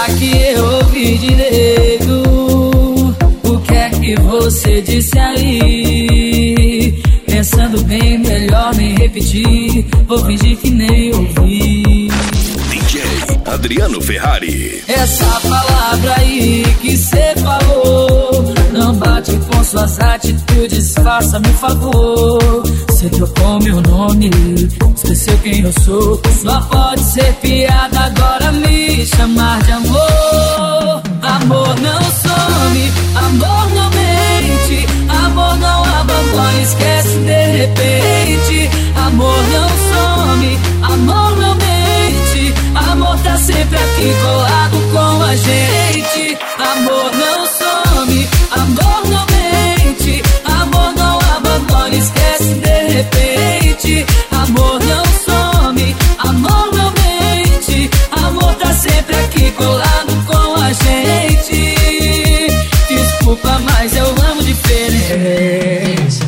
Será que eu ouvi direito? O que é que você disse aí? Pensando bem, melhor nem repetir. Vou fingir que nem ouvi. DJ Adriano Ferrari. Essa palavra aí que cê falou não bate com suas atitudes, faça-me um favor. Cê trocou meu nome, esqueceu quem eu sou. Só pode ser piada, agora me chamar de amor. Amor não some, amor não mente, amor não abandona, esquece de repente. Amor não some, amor não mente, amor tá sempre aqui colado com a gente. Amor não some, amor não mente, amor não abandona, esquece de repente. Amor não some, amor não mente, amor tá sempre aqui colado com a gente. Desculpa, mas eu amo diferente.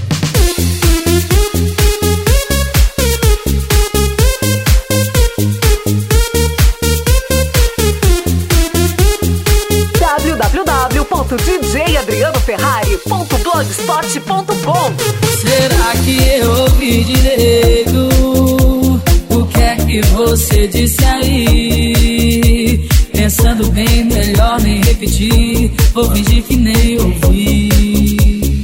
www.djadrianoferrari.blogspot.com. Será que eu ouvi direito? O que é que você disse aí? Pensando bem, melhor nem repetir. Vou fingir que nem ouvi.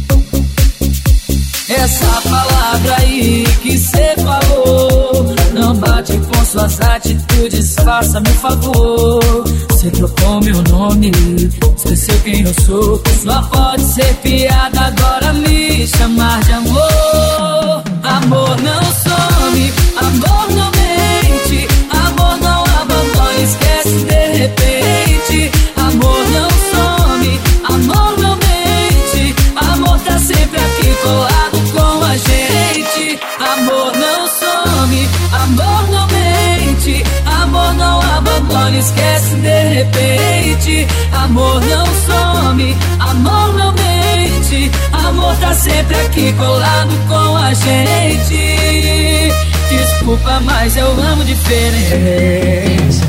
Essa palavra aí que cê falou não bate com suas atitudes, faça-me um favor. Cê trocou meu nome, esqueceu quem eu sou. Só pode ser piada, agora me chamar de amor. Amor não some, amor não mente, amor não abandona, esquece de repente. Amor não some, amor não mente, amor tá sempre aqui colado com a gente. Amor não some, amor não mente, amor não abandona, esquece de repente. Amor não some, amor não mente, amor tá sempre aqui colado com a gente. Desculpa, mas eu amo diferente.